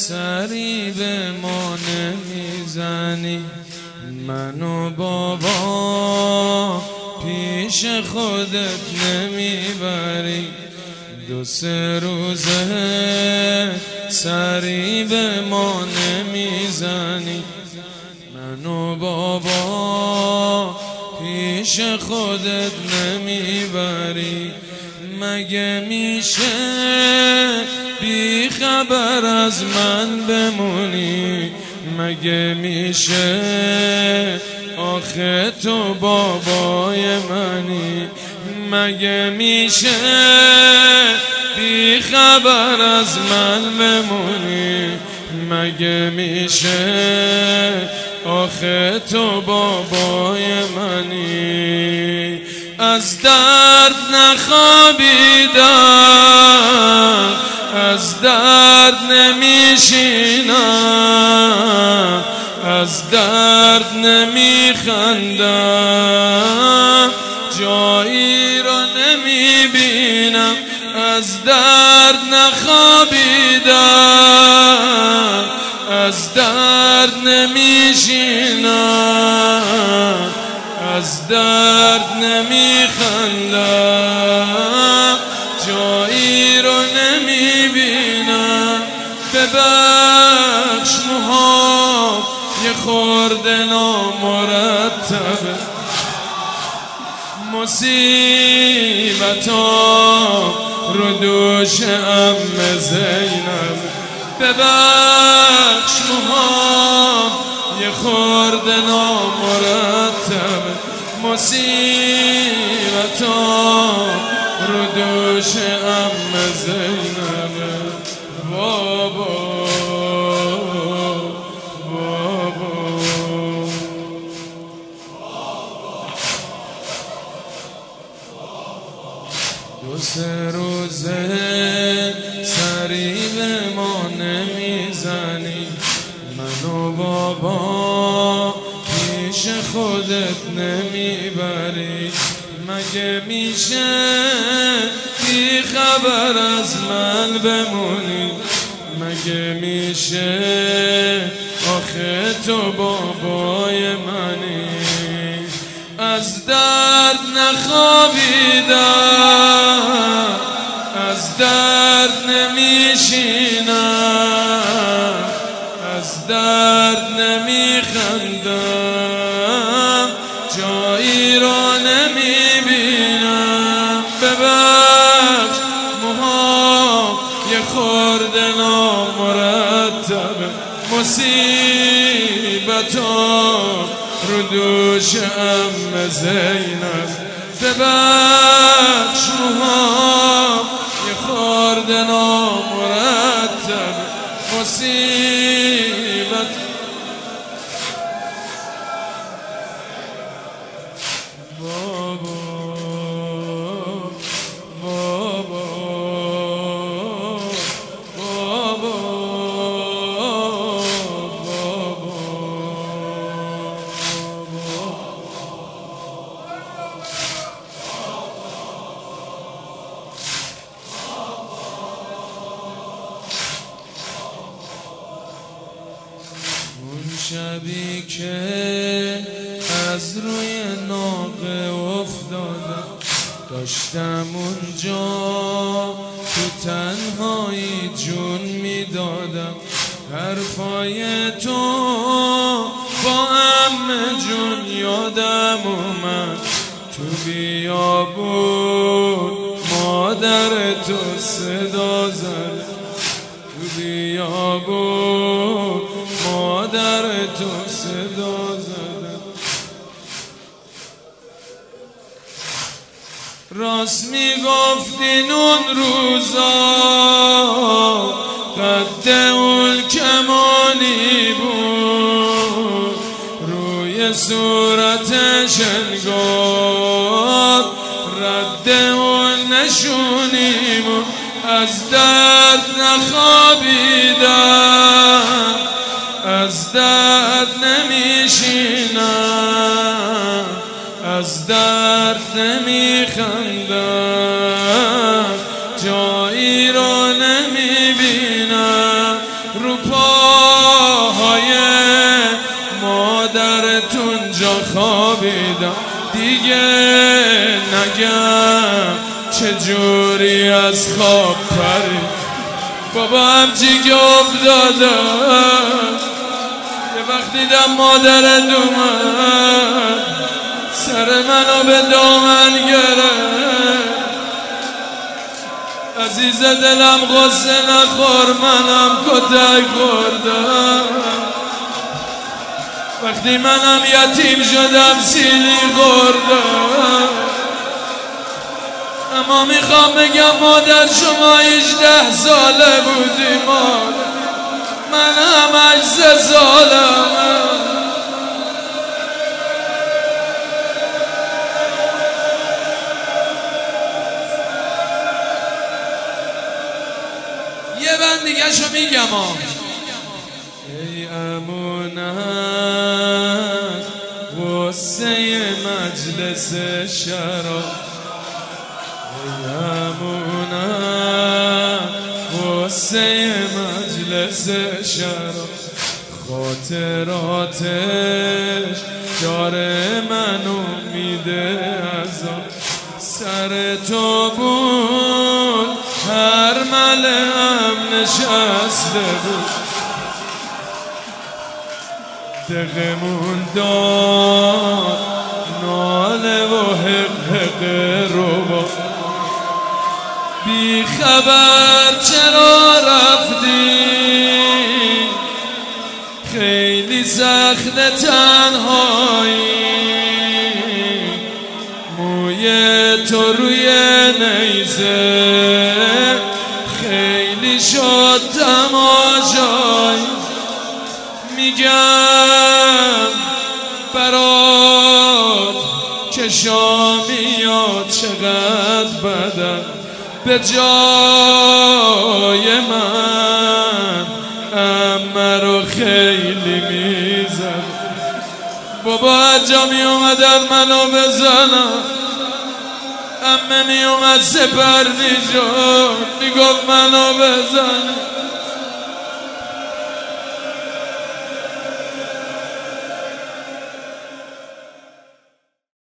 سری به ما نمیزنی، منو بابا پیش خودت نمیبری. 2-3 روزه سری به ما نمیزنی، منو بابا پیش خودت نمیبری. مگه میشه بی خبر از من بمونی؟ مگه میشه آخه تو بابای منی؟ مگه میشه بی خبر از من بمونی؟ مگه میشه آخه تو بابای منی؟ از درد نخوابیدم، از درد نمیشینم، از درد نمیخندم، جایی را نمیبینم. از درد نخوابیدم، از درد نمیشینم، از درد نمیخندم، جایی رو نمیبینم. ببخش موهام یه خورده نامرتبه، مصیبتام رو دوش عمه زینب. ببخش موهام یه خورده نامرتبه، مصیبتام رو دوش عمه زینب. بابا بابا 2-3 روزه سری به ما نمیزنی، منو بابا پیش خودت نمیبری. مگه میشه بی خبر از من بمونی؟ مگه میشه آخه تو بابای منی؟ از درد نخوابیدم، از درد نمیشینم، از درد نمیخندم، جایی را نمیبینم. ببخش موهام یه خورده نامرتبه، مصیبتام رو دوش عمه زینب. ببخش موهام یه خورده نامرتبه، مصیبت بابا بابا بابا اون شبی که از روی ناقه افتادم، داشتم اونجا تو تنهایی جون میدادم. حرفای تو با عمه جون یادم اومد، تو بیابون مادر تو صدا زد، تو بیابون مادر تو صدا زد. راست میگفتین اون روزا قد اون کمانی بود، روی صورتش انگار رد اون نشونی بود. از درد نخوابیدم، از درد نمیشینم، از درد نمیخندم، جایی را نمیبینم. رو جوری از خواب پری بابا همچی که افتادم یه وقت دیدم مادرت اومد سر منو به دامن گرفت عزیز دلم غصه نخور منم کتک خوردم وقتی منم یتیم شدم سیلی خوردم اما میخوام بگم مادر شما 18 ساله بودی مادر منم 8 سالم یه بند دیگه شو میگم ای امونت غصه مجلس شراب ای امونت غصه مجلس شراب خاطراتش داره منو میده عذاب سر تو بود هر ملم نشسته بود دقمون داد ناله و حق رو با بی خبر چرا رفتی خیلی سخت تنهایی موی تو روی نیزه خیلی شد تماشایی میگم برات چشا میاد چقدر بدن به جای من امه رو خیلی میزن بابا هر جا میومدن منو بزنم امه میومد سپر میشد میگفت منو بزن